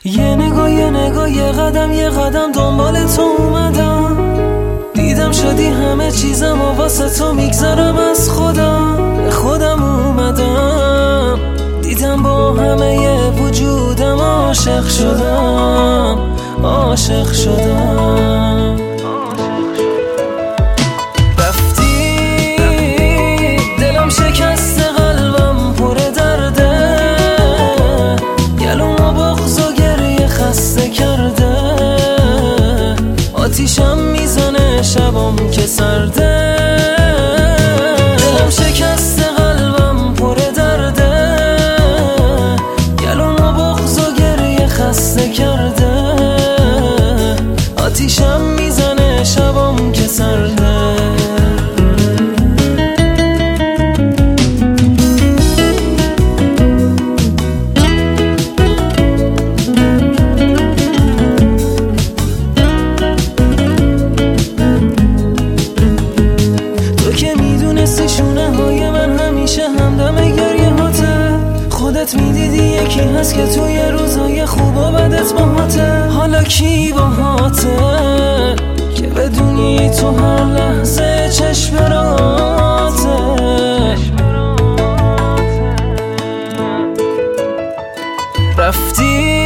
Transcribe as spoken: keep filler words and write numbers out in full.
یه نگاه یه نگاه یه قدم یه قدم دنبال تو اومدم، دیدم شدی همه چیزم و واسه تو میگذرم از خودم. به خودم اومدم دیدم با همه ی وجودم عاشق شدم، عاشق شدم. رفتی دلم شکست، قلبم پر درده، گلوم و بغض و گریه خسته کرده، آتیشم میزنه شبام که سرده. دلم شکست، قلبم پر درده، گلوم و بغض و گریه خسته کرده، آتیشم میزنه شبام که سرده. شونه های من همیشه همدم گریه هاته، خودت میدیدی یکی هست که توی روزای خوب و بدت باهاته. حالا کی باهاته که بدونی تو هر لحظه چشم راته. رفتی